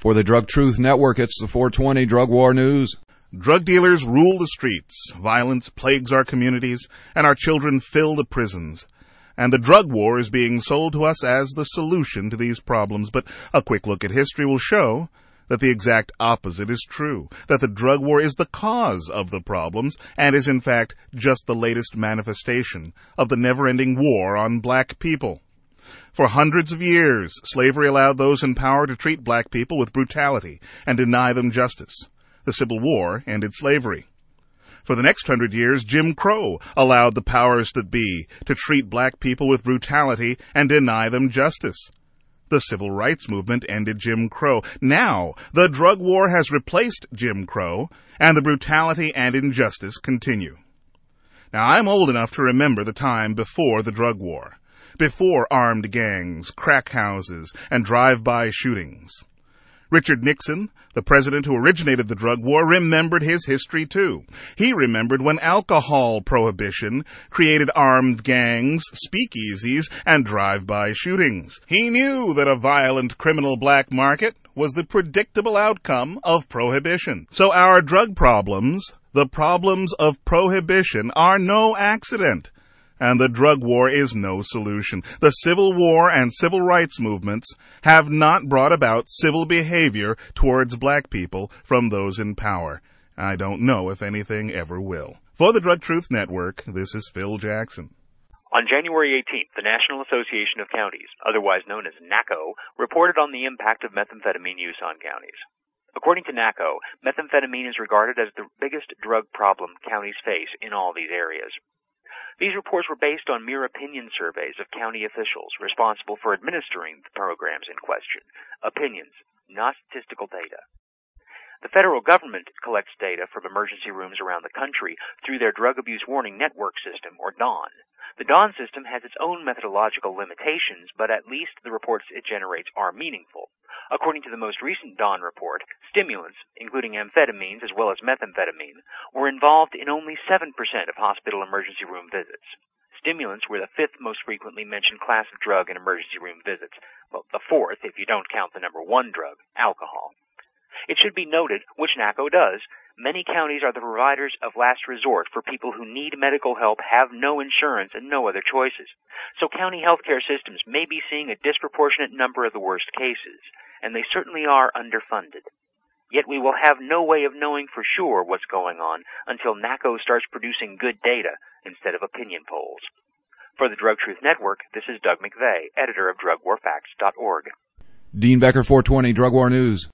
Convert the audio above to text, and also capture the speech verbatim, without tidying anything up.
For the Drug Truth Network, it's the four twenty Drug War News. Drug dealers rule the streets, violence plagues our communities, and our children fill the prisons. And the drug war is being sold to us as the solution to these problems. But a quick look at history will show that the exact opposite is true, that the drug war is the cause of the problems and is in fact just the latest manifestation of the never-ending war on black people. For hundreds of years, slavery allowed those in power to treat black people with brutality and deny them justice. The Civil War ended slavery. For the next hundred years, Jim Crow allowed the powers that be to treat black people with brutality and deny them justice. The Civil Rights Movement ended Jim Crow. Now, the drug war has replaced Jim Crow, and the brutality and injustice continue. Now, I'm old enough to remember the time before the drug war, before armed gangs, crack houses, and drive-by shootings. Richard Nixon, the president who originated the drug war, remembered his history too. He remembered when alcohol prohibition created armed gangs, speakeasies, and drive-by shootings. He knew that a violent criminal black market was the predictable outcome of prohibition. So our drug problems, the problems of prohibition, are no accident. And the drug war is no solution. The Civil War and civil rights movements have not brought about civil behavior towards black people from those in power. I don't know if anything ever will. For the Drug Truth Network, this is Phil Jackson. On January eighteenth, the National Association of Counties, otherwise known as NACO, reported on the impact of methamphetamine use on counties. According to NACO, methamphetamine is regarded as the biggest drug problem counties face in all these areas. These reports were based on mere opinion surveys of county officials responsible for administering the programs in question. Opinions, not statistical data. The federal government collects data from emergency rooms around the country through their Drug Abuse Warning Network System, or DAWN. The DAWN system has its own methodological limitations, but at least the reports it generates are meaningful. According to the most recent DAWN report, stimulants, including amphetamines as well as methamphetamine, were involved in only seven percent of hospital emergency room visits. Stimulants were the fifth most frequently mentioned class of drug in emergency room visits, well, the fourth if you don't count the number one drug, alcohol. It should be noted, which NACO does, many counties are the providers of last resort for people who need medical help, have no insurance, and no other choices. So county healthcare systems may be seeing a disproportionate number of the worst cases, and they certainly are underfunded. Yet we will have no way of knowing for sure what's going on until NACO starts producing good data instead of opinion polls. For the Drug Truth Network, this is Doug McVeigh, editor of drug war facts dot org. Dean Becker, four twenty Drug War News.